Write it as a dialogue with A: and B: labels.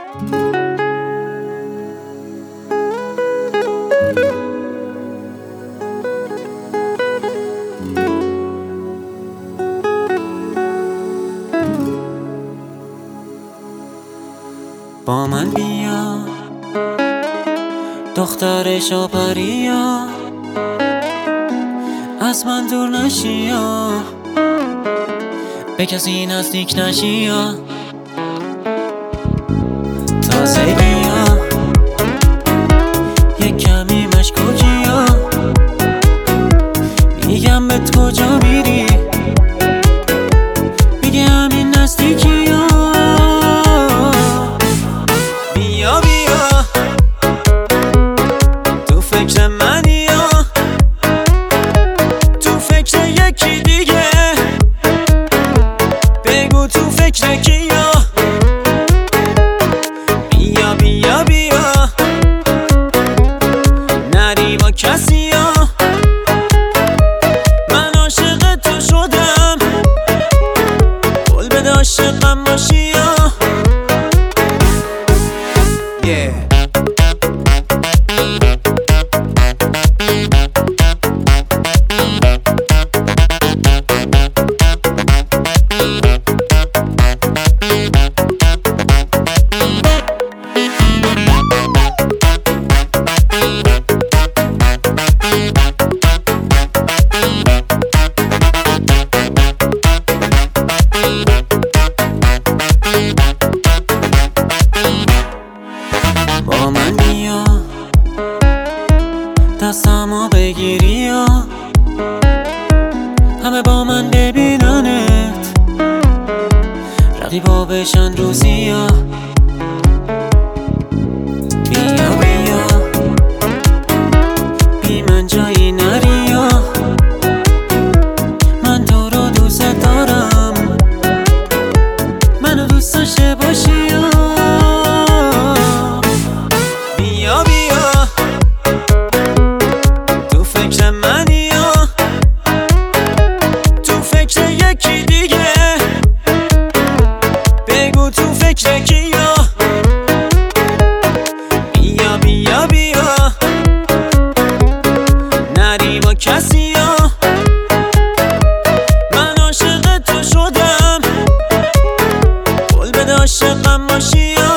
A: با من بیا دختر شاپریا، از من دور نشیا، به کسی نزدیک نشیا. تازگیا یک کمی مشکوکیا، میگم بهت کجا میری، میگه همین نزدیکیا. بیا بیا تو فکر منی یا تو فکر یکی دیگه، بگو تو فکر کیا. بیا بیا بیا نری با کسی یا، من عاشق تو شدم، قول بده عاشقم باشی یا. با من بیا دستمو بگیری یا، همه با من ببیننت، رقیبا بشن روزی یا. بیا بیا بی من جایی نری یا، من تو رو دوست دارم، منو دوست داشته باشی یا. بیا بیا تو فکر منی یا تو فکر یکی دیگه، بگو تو فکر کیا. بیا بیا بیا نری با کسی یا، من عاشق تو شدم، قول بده عاشقم باشی یا.